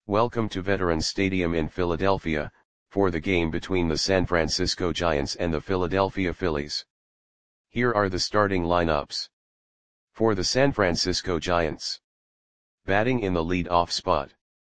Welcome to Veterans Stadium in Philadelphia, for the game between the San Francisco Giants and the Philadelphia Phillies. Here are the starting lineups. For the San Francisco Giants. Batting in the lead-off spot.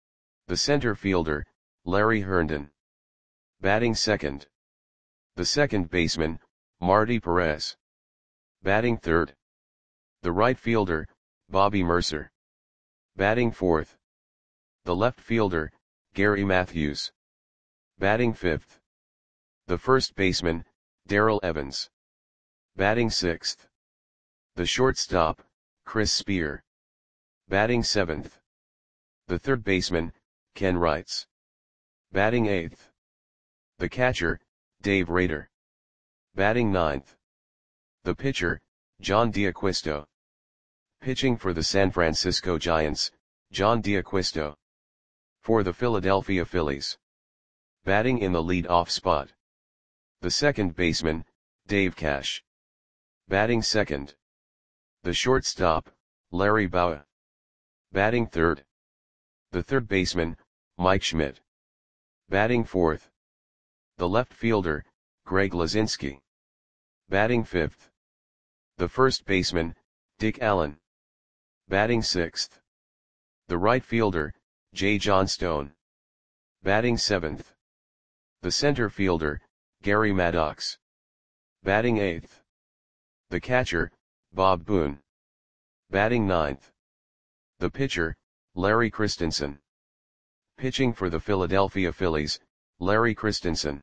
The center fielder, Larry Herndon. Batting second. The second baseman, Marty Perez. Batting third. The right fielder, Bobby Murcer. Batting fourth. The left fielder, Gary Matthews. Batting fifth. The first baseman, Darrell Evans. Batting sixth. The shortstop, Chris Spear. Batting seventh. The third baseman, Ken Wrights. Batting eighth. The catcher, Dave Rader. Batting ninth. The pitcher, John D'Acquisto. Pitching for the San Francisco Giants, John D'Acquisto. For the Philadelphia Phillies. Batting in the lead-off spot. The second baseman, Dave Cash. Batting second. The shortstop, Larry Bowa. Batting third. The third baseman, Mike Schmidt. Batting fourth. The left fielder, Greg Luzinski. Batting fifth. The first baseman, Dick Allen. Batting sixth. The right fielder, Jay Johnstone. Batting seventh. The center fielder, Gary Maddox. Batting eighth. The catcher, Bob Boone. Batting ninth. The pitcher, Larry Christensen. Pitching for the Philadelphia Phillies, Larry Christensen.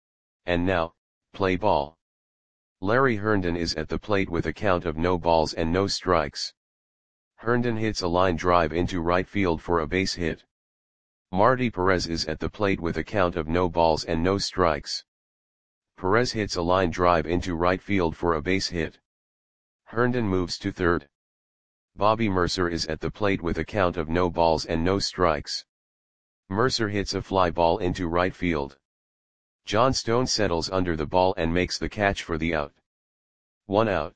And now, play ball. Larry Herndon is at the plate with a count of no balls and no strikes. Herndon hits a line drive into right field for a base hit. Marty Perez is at the plate with a count of no balls and no strikes. Perez hits a line drive into right field for a base hit. Herndon moves to third. Bobby Murcer is at the plate with a count of no balls and no strikes. Murcer hits a fly ball into right field. Johnstone settles under the ball and makes the catch for the out. 1 out.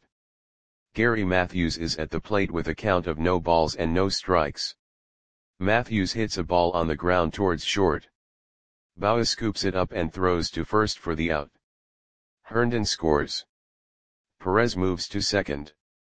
Gary Matthews is at the plate with a count of no balls and no strikes. Matthews hits a ball on the ground towards short. Bowa scoops it up and throws to first for the out. Herndon scores. Perez moves to second.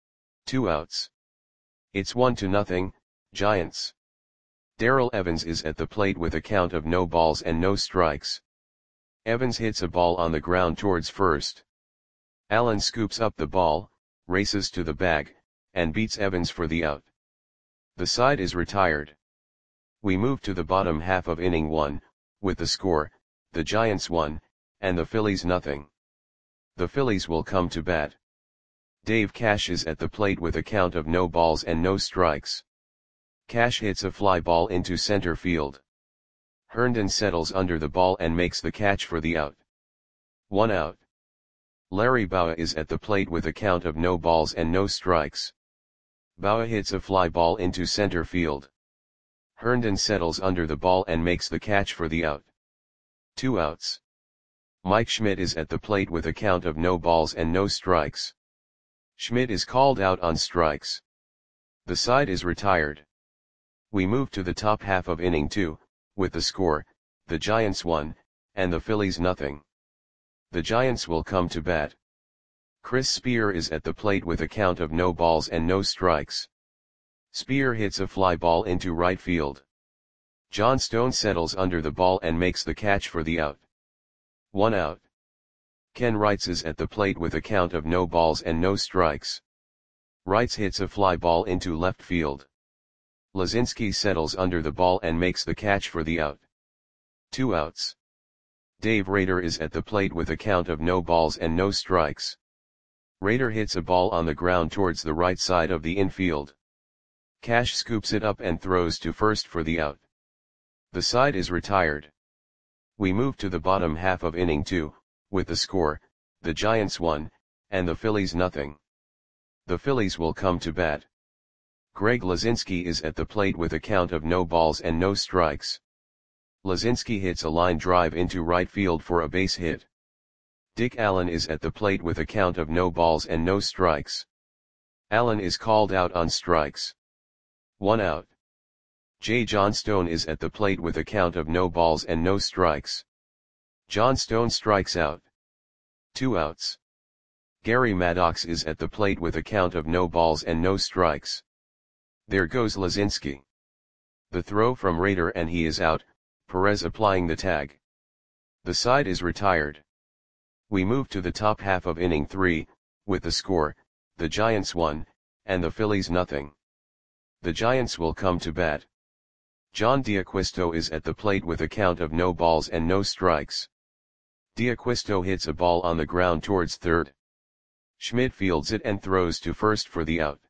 2 outs. It's 1-0, Giants. Darrell Evans is at the plate with a count of no balls and no strikes. Evans hits a ball on the ground towards first. Allen scoops up the ball, races to the bag, and beats Evans for the out. The side is retired. We move to the bottom half of inning 1, with the score, the Giants 1, and the Phillies 0. The Phillies will come to bat. Dave Cash is at the plate with a count of no balls and no strikes. Cash hits a fly ball into center field. Herndon settles under the ball and makes the catch for the out. 1 out. Larry Bowa is at the plate with a count of no balls and no strikes. Bowa hits a fly ball into center field. Herndon settles under the ball and makes the catch for the out. 2 outs. Mike Schmidt is at the plate with a count of no balls and no strikes. Schmidt is called out on strikes. The side is retired. We move to the top half of inning 2, with the score, the Giants 1, and the Phillies 0. The Giants will come to bat. Chris Spear is at the plate with a count of no balls and no strikes. Spear hits a fly ball into right field. Johnstone settles under the ball and makes the catch for the out. 1 out. Ken Wrights is at the plate with a count of no balls and no strikes. Wrights hits a fly ball into left field. Luzinski settles under the ball and makes the catch for the out. 2 outs. Dave Rader is at the plate with a count of no balls and no strikes. Rader hits a ball on the ground towards the right side of the infield. Cash scoops it up and throws to first for the out. The side is retired. We move to the bottom half of inning 2, with the score, the Giants 1, and the Phillies 0. The Phillies will come to bat. Greg Luzinski is at the plate with a count of no balls and no strikes. Luzinski hits a line drive into right field for a base hit. Dick Allen is at the plate with a count of no balls and no strikes. Allen is called out on strikes. 1 out. J. Johnstone is at the plate with a count of no balls and no strikes. Johnstone strikes out. 2 outs. Gary Maddox is at the plate with a count of no balls and no strikes. There goes Lazinski. The throw from Rader and he is out, Perez applying the tag. The side is retired. We move to the top half of inning 3, with the score, the Giants 1, and the Phillies nothing. The Giants will come to bat. John D'Acquisto is at the plate with a count of no balls and no strikes. D'Acquisto hits a ball on the ground towards third. Schmidt fields it and throws to first for the out.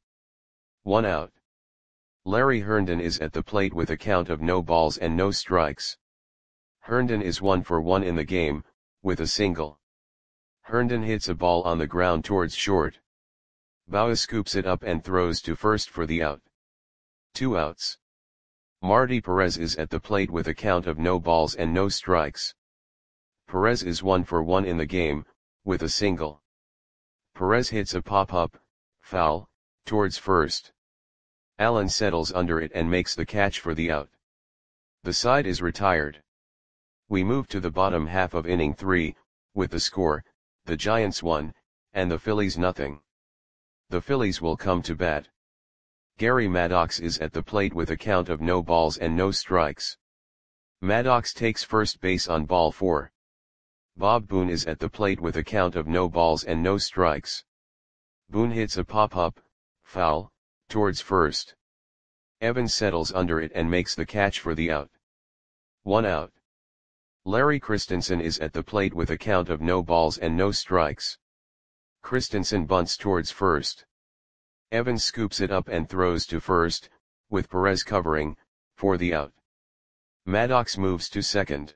1 out. Larry Herndon is at the plate with a count of no balls and no strikes. Herndon is 1 for 1 in the game, with a single. Herndon hits a ball on the ground towards short. Bauer scoops it up and throws to first for the out. 2 outs. Marty Perez is at the plate with a count of no balls and no strikes. Perez is 1 for 1 in the game, with a single. Perez hits a pop-up, foul, towards first. Allen settles under it and makes the catch for the out. The side is retired. We move to the bottom half of inning 3, with the score, the Giants 1, and the Phillies nothing. The Phillies will come to bat. Gary Maddox is at the plate with a count of no balls and no strikes. Maddox takes first base on ball 4. Bob Boone is at the plate with a count of no balls and no strikes. Boone hits a pop-up, foul, towards first. Evans settles under it and makes the catch for the out. 1 out. Larry Christensen is at the plate with a count of no balls and no strikes. Christensen bunts towards first. Evans scoops it up and throws to first, with Perez covering, for the out. Maddox moves to second.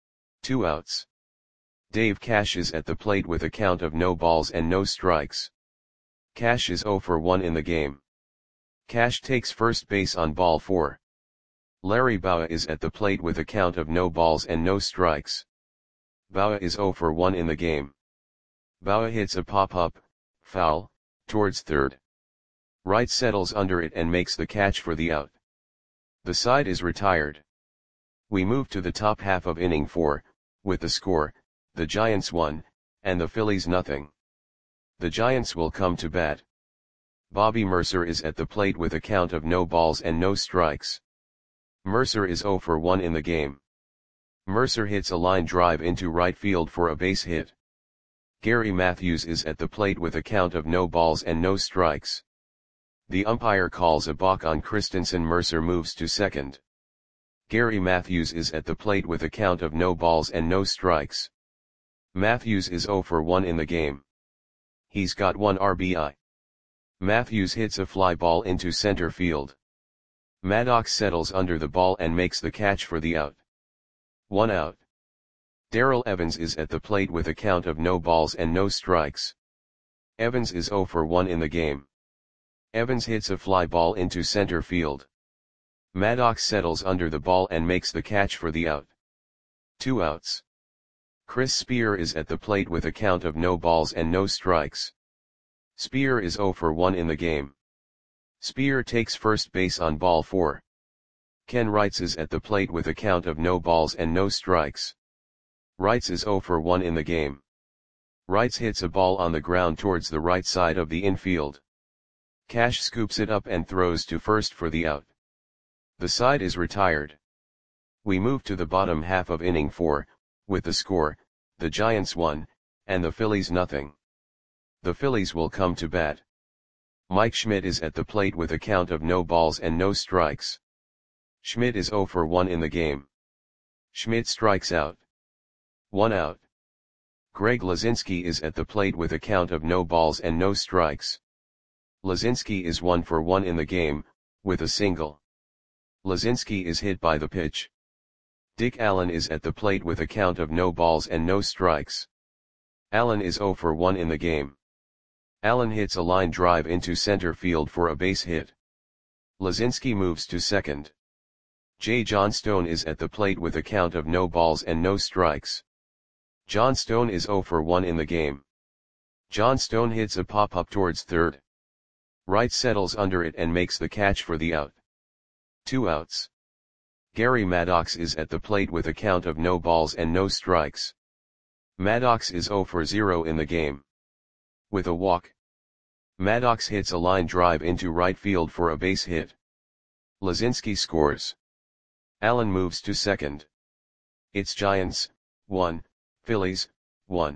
2 outs. Dave Cash is at the plate with a count of no balls and no strikes. Cash is 0 for 1 in the game. Cash takes first base on ball 4. Larry Bowa is at the plate with a count of no balls and no strikes. Bowa is 0 for 1 in the game. Bowa hits a pop-up, foul, towards third. Wright settles under it and makes the catch for the out. The side is retired. We move to the top half of inning 4, with the score, the Giants 1, and the Phillies nothing. The Giants will come to bat. Bobby Mercer is at the plate with a count of no balls and no strikes. Mercer is 0 for 1 in the game. Mercer hits a line drive into right field for a base hit. Gary Matthews is at the plate with a count of no balls and no strikes. The umpire calls a balk on Christensen. Mercer moves to second. Gary Matthews is at the plate with a count of no balls and no strikes. Matthews is 0 for 1 in the game. He's got 1 RBI. Matthews hits a fly ball into center field. Maddox settles under the ball and makes the catch for the out. 1 out. Darrell Evans is at the plate with a count of no balls and no strikes. Evans is 0 for 1 in the game. Evans hits a fly ball into center field. Maddox settles under the ball and makes the catch for the out. 2 outs. Chris Spear is at the plate with a count of no balls and no strikes. Spear is 0 for 1 in the game. Spear takes first base on ball 4. Ken Wrights is at the plate with a count of no balls and no strikes. Wrights is 0 for 1 in the game. Wrights hits a ball on the ground towards the right side of the infield. Cash scoops it up and throws to first for the out. The side is retired. We move to the bottom half of inning 4, with the score, the Giants 1, and the Phillies nothing. The Phillies will come to bat. Mike Schmidt is at the plate with a count of no balls and no strikes. Schmidt is 0 for 1 in the game. Schmidt strikes out. 1 out. Greg Lazinski is at the plate with a count of no balls and no strikes. Lazinski is 1 for 1 in the game, with a single. Lazinski is hit by the pitch. Dick Allen is at the plate with a count of no balls and no strikes. Allen is 0 for 1 in the game. Allen hits a line drive into center field for a base hit. Lazinski moves to second. J. Johnstone is at the plate with a count of no balls and no strikes. Johnstone is 0 for 1 in the game. Johnstone hits a pop-up towards third. Wright settles under it and makes the catch for the out. 2 outs. Gary Maddox is at the plate with a count of no balls and no strikes. Maddox is 0 for 0 in the game. With a walk, Maddox hits a line drive into right field for a base hit. Lazinski scores. Allen moves to second. It's Giants, 1, Phillies, 1.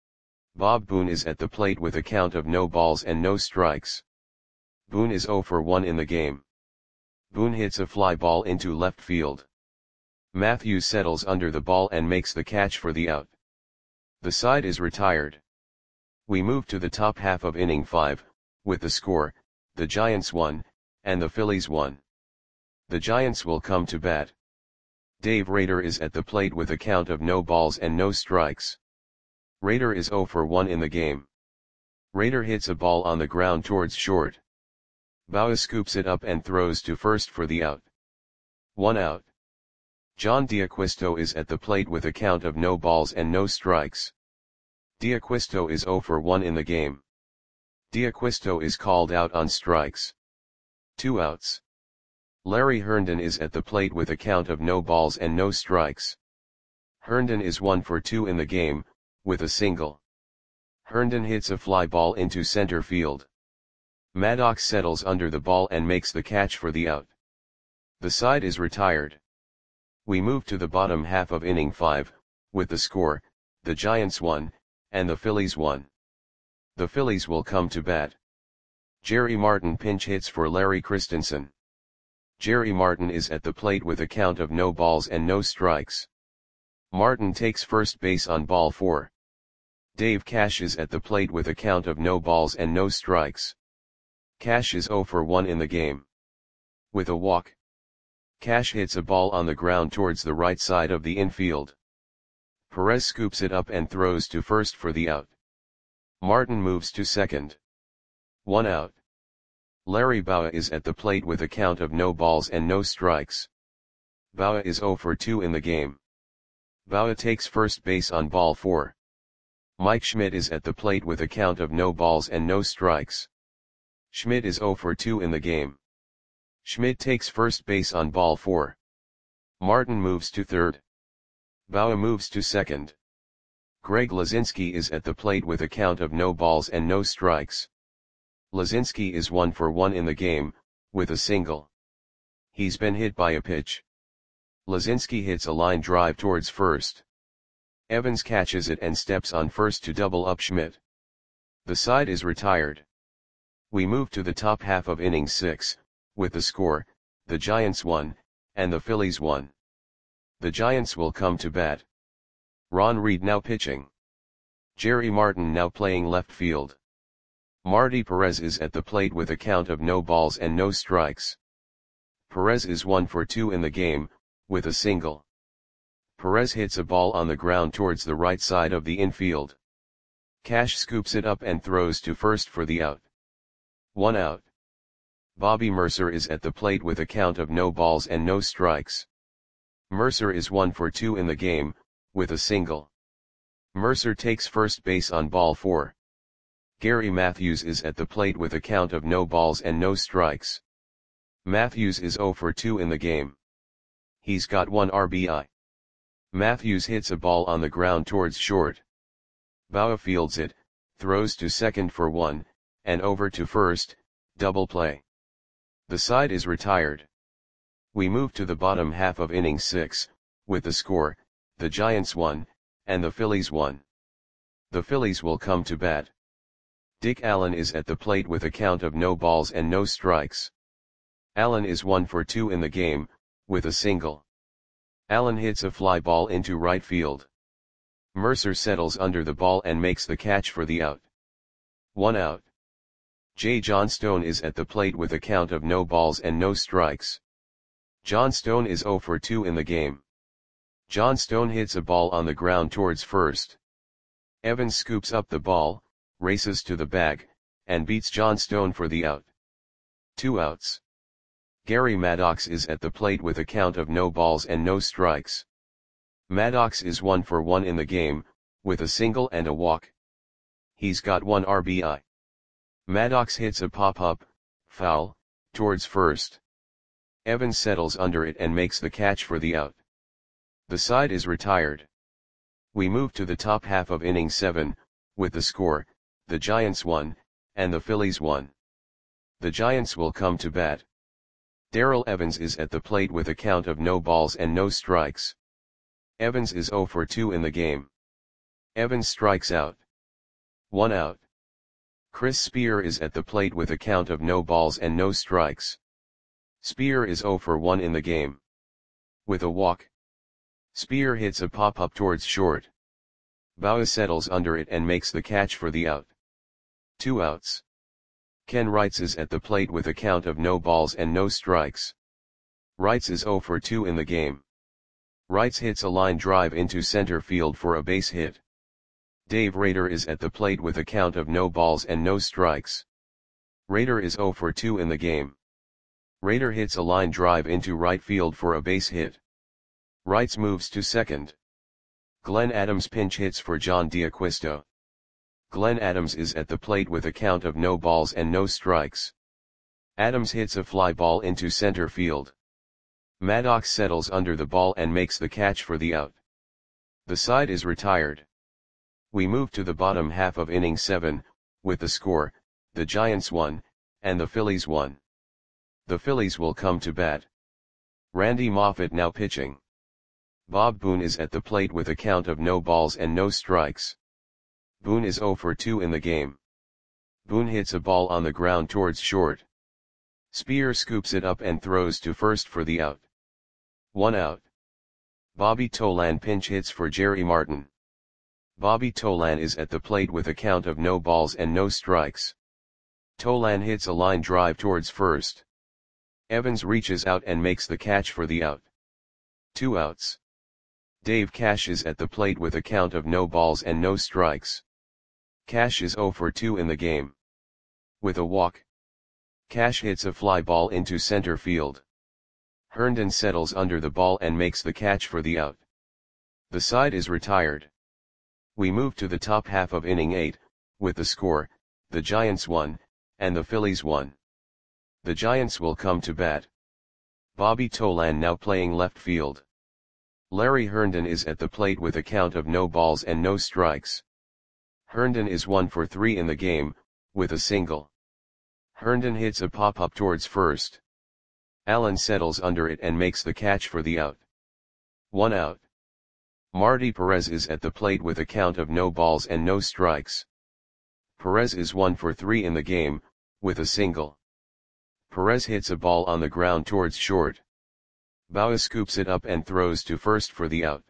Bob Boone is at the plate with a count of no balls and no strikes. Boone is 0 for 1 in the game. Boone hits a fly ball into left field. Matthews settles under the ball and makes the catch for the out. The side is retired. We move to the top half of inning 5, with the score, the Giants 1, and the Phillies 1. The Giants will come to bat. Dave Rader is at the plate with a count of no balls and no strikes. Rader is 0 for 1 in the game. Rader hits a ball on the ground towards short. Bauer scoops it up and throws to first for the out. 1 out. John D'Acquisto is at the plate with a count of no balls and no strikes. D'Acquisto is 0 for 1 in the game. D'Acquisto is called out on strikes. 2 outs. Larry Herndon is at the plate with a count of no balls and no strikes. Herndon is 1 for 2 in the game, with a single. Herndon hits a fly ball into center field. Maddox settles under the ball and makes the catch for the out. The side is retired. We move to the bottom half of inning 5, with the score, the Giants 1, and the Phillies 1. The Phillies will come to bat. Jerry Martin pinch hits for Larry Christensen. Jerry Martin is at the plate with a count of no balls and no strikes. Martin takes first base on ball 4. Dave Cash is at the plate with a count of no balls and no strikes. Cash is 0 for 1 in the game. With a walk, Cash hits a ball on the ground towards the right side of the infield. Perez scoops it up and throws to first for the out. Martin moves to second. 1 out. Larry Bowa is at the plate with a count of no balls and no strikes. Bowa is 0 for 2 in the game. Bowa takes first base on ball 4. Mike Schmidt is at the plate with a count of no balls and no strikes. Schmidt is 0 for 2 in the game. Schmidt takes first base on ball 4. Martin moves to third. Bowa moves to second. Greg Lazinski is at the plate with a count of no balls and no strikes. Lazinski is 1 for 1 in the game, with a single. He's been hit by a pitch. Lazinski hits a line drive towards first. Evans catches it and steps on first to double up Schmidt. The side is retired. We move to the top half of inning 6, with the score, the Giants 1, and the Phillies 1. The Giants will come to bat. Ron Reed now pitching. Jerry Martin now playing left field. Marty Perez is at the plate with a count of no balls and no strikes. Perez is 1 for 2 in the game, with a single. Perez hits a ball on the ground towards the right side of the infield. Cash scoops it up and throws to first for the out. 1 out. Bobby Mercer is at the plate with a count of no balls and no strikes. Mercer is 1 for 2 in the game, with a single. Mercer takes first base on ball 4. Gary Matthews is at the plate with a count of no balls and no strikes. Matthews is 0 for 2 in the game. He's got 1 RBI. Matthews hits a ball on the ground towards short. Bowa fields it, throws to second for 1, and over to first, double play. The side is retired. We move to the bottom half of inning 6, with the score, the Giants 1, and the Phillies 1. The Phillies will come to bat. Dick Allen is at the plate with a count of no balls and no strikes. Allen is 1 for 2 in the game, with a single. Allen hits a fly ball into right field. Mercer settles under the ball and makes the catch for the out. 1 out. J. Johnstone is at the plate with a count of no balls and no strikes. Johnstone is 0 for 2 in the game. Johnstone hits a ball on the ground towards first. Evans scoops up the ball, races to the bag, and beats Johnstone for the out. 2 outs. Gary Maddox is at the plate with a count of no balls and no strikes. Maddox is 1 for 1 in the game, with a single and a walk. He's got 1 RBI. Maddox hits a pop-up, foul, towards first. Evans settles under it and makes the catch for the out. The side is retired. We move to the top half of inning 7, with the score, the Giants 1, and the Phillies 1. The Giants will come to bat. Darrell Evans is at the plate with a count of no balls and no strikes. Evans is 0 for 2 in the game. Evans strikes out. 1 out. Chris Spear is at the plate with a count of no balls and no strikes. Spear is 0 for 1 in the game. With a walk. Spear hits a pop-up towards short. Bauer settles under it and makes the catch for the out. 2 outs. Ken Wrights is at the plate with a count of no balls and no strikes. Wrights is 0 for 2 in the game. Wrights hits a line drive into center field for a base hit. Dave Rader is at the plate with a count of no balls and no strikes. Rader is 0 for 2 in the game. Rader hits a line drive into right field for a base hit. Wrights moves to second. Glenn Adams pinch hits for John D'Acquisto. Glenn Adams is at the plate with a count of no balls and no strikes. Adams hits a fly ball into center field. Maddox settles under the ball and makes the catch for the out. The side is retired. We move to the bottom half of inning 7, with the score, the Giants 1, and the Phillies 1. The Phillies will come to bat. Randy Moffett now pitching. Bob Boone is at the plate with a count of no balls and no strikes. Boone is 0 for 2 in the game. Boone hits a ball on the ground towards short. Spear scoops it up and throws to first for the out. 1 out. Bobby Tolan pinch hits for Jerry Martin. Bobby Tolan is at the plate with a count of no balls and no strikes. Tolan hits a line drive towards first. Evans reaches out and makes the catch for the out. 2 outs. Dave Cash is at the plate with a count of no balls and no strikes. Cash is 0 for 2 in the game. With a walk. Cash hits a fly ball into center field. Herndon settles under the ball and makes the catch for the out. The side is retired. We move to the top half of inning 8, with the score, the Giants 1, and the Phillies 1. The Giants will come to bat. Bobby Tolan now playing left field. Larry Herndon is at the plate with a count of no balls and no strikes. Herndon is 1 for 3 in the game, with a single. Herndon hits a pop-up towards first. Allen settles under it and makes the catch for the out. 1 out. Marty Perez is at the plate with a count of no balls and no strikes. Perez is 1 for 3 in the game, with a single. Perez hits a ball on the ground towards short. Bauer scoops it up and throws to first for the out.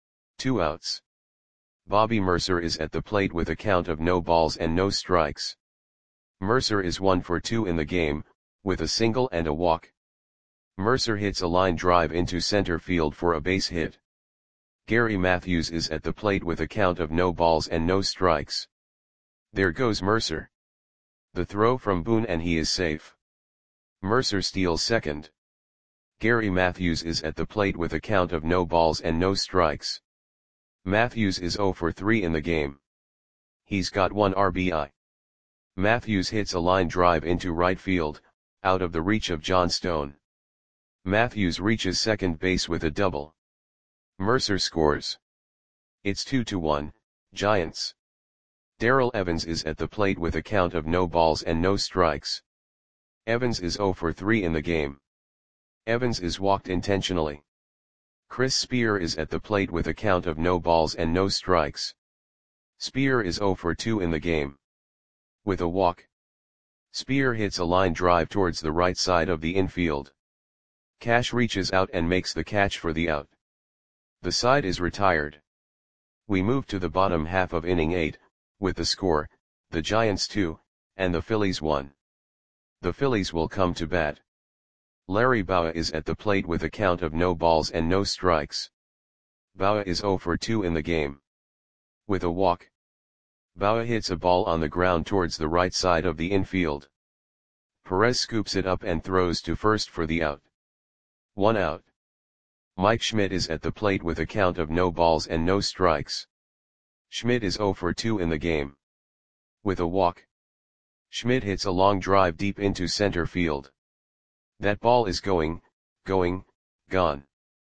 2 outs. Bobby Mercer is at the plate with a count of no balls and no strikes. Mercer is 1 for 2 in the game, with a single and a walk. Mercer hits a line drive into center field for a base hit. Gary Matthews is at the plate with a count of no balls and no strikes. There goes Mercer. The throw from Boone and he is safe. Mercer steals second. Gary Matthews is at the plate with a count of no balls and no strikes. Matthews is 0 for 3 in the game. He's got 1 RBI. Matthews hits a line drive into right field, out of the reach of John Stone. Matthews reaches second base with a double. Mercer scores. It's 2-1, Giants. Darrell Evans is at the plate with a count of no balls and no strikes. Evans is 0 for 3 in the game. Evans is walked intentionally. Chris Spear is at the plate with a count of no balls and no strikes. Spear is 0 for 2 in the game. With a walk. Spear hits a line drive towards the right side of the infield. Cash reaches out and makes the catch for the out. The side is retired. We move to the bottom half of inning 8, with the score, the Giants 2, and the Phillies 1. The Phillies will come to bat. Larry Bowa is at the plate with a count of no balls and no strikes. Bowa is 0 for 2 in the game. With a walk. Bowa hits a ball on the ground towards the right side of the infield. Perez scoops it up and throws to first for the out. 1 out. Mike Schmidt is at the plate with a count of no balls and no strikes. Schmidt is 0 for 2 in the game. With a walk. Schmidt hits a long drive deep into center field. That ball is going, going, gone.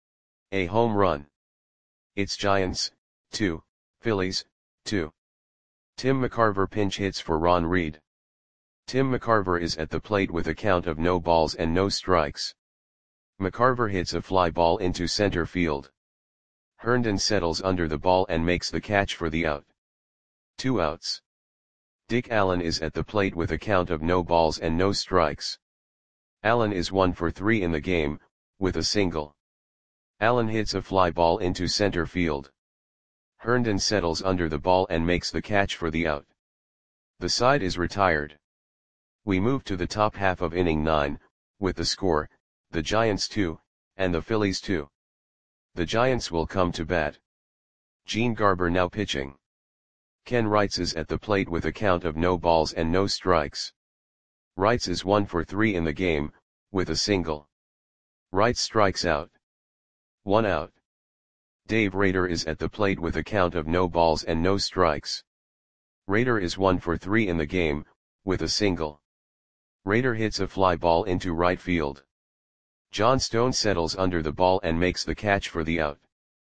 A home run. It's Giants, 2, Phillies, 2. Tim McCarver pinch hits for Ron Reed. Tim McCarver is at the plate with a count of no balls and no strikes. McCarver hits a fly ball into center field. Herndon settles under the ball and makes the catch for the out. 2 outs. Dick Allen is at the plate with a count of no balls and no strikes. Allen is 1 for 3 in the game, with a single. Allen hits a fly ball into center field. Herndon settles under the ball and makes the catch for the out. The side is retired. We move to the top half of inning 9, with the score, the Giants 2, and the Phillies 2. The Giants will come to bat. Gene Garber now pitching. Ken Wrights is at the plate with a count of no balls and no strikes. Wrights is 1 for 3 in the game, with a single. Wrights strikes out. 1 out. Dave Rader is at the plate with a count of no balls and no strikes. Rader is 1 for 3 in the game, with a single. Rader hits a fly ball into right field. John Stone settles under the ball and makes the catch for the out.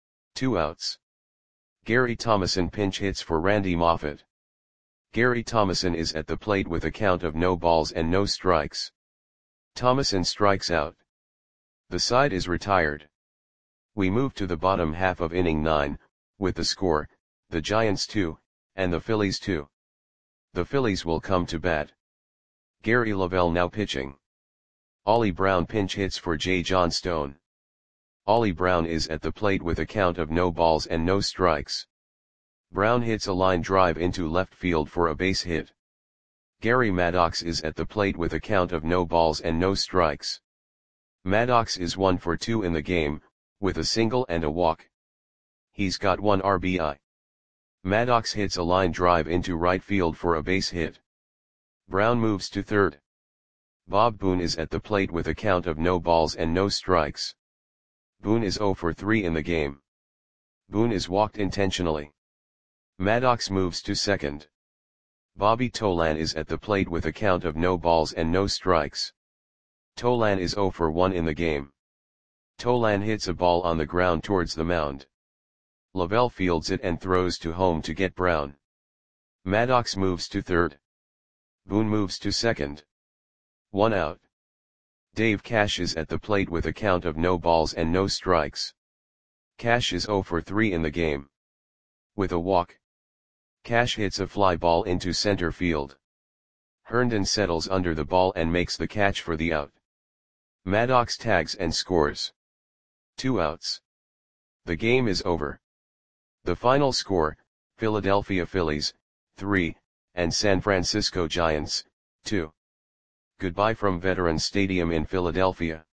2 outs. Gary Thomason pinch hits for Randy Moffett. Gary Thomason is at the plate with a count of no balls and no strikes. Thomason strikes out. The side is retired. We move to the bottom half of inning 9, with the score, the Giants 2, and the Phillies 2. The Phillies will come to bat. Gary Lavelle now pitching. Ollie Brown pinch hits for J. John Stone. Ollie Brown is at the plate with a count of no balls and no strikes. Brown hits a line drive into left field for a base hit. Gary Maddox is at the plate with a count of no balls and no strikes. Maddox is 1 for 2 in the game, with a single and a walk. He's got 1 RBI. Maddox hits a line drive into right field for a base hit. Brown moves to third. Bob Boone is at the plate with a count of no balls and no strikes. Boone is 0 for 3 in the game. Boone is walked intentionally. Maddox moves to second. Bobby Tolan is at the plate with a count of no balls and no strikes. Tolan is 0 for 1 in the game. Tolan hits a ball on the ground towards the mound. Lavelle fields it and throws to home to get Brown. Maddox moves to third. Boone moves to second. 1 out. Dave Cash is at the plate with a count of no balls and no strikes. Cash is 0 for 3 in the game. With a walk. Cash hits a fly ball into center field. Herndon settles under the ball and makes the catch for the out. Maddox tags and scores. 2 outs. The game is over. The final score, Philadelphia Phillies, 3, and San Francisco Giants, 2. Goodbye from Veterans Stadium in Philadelphia.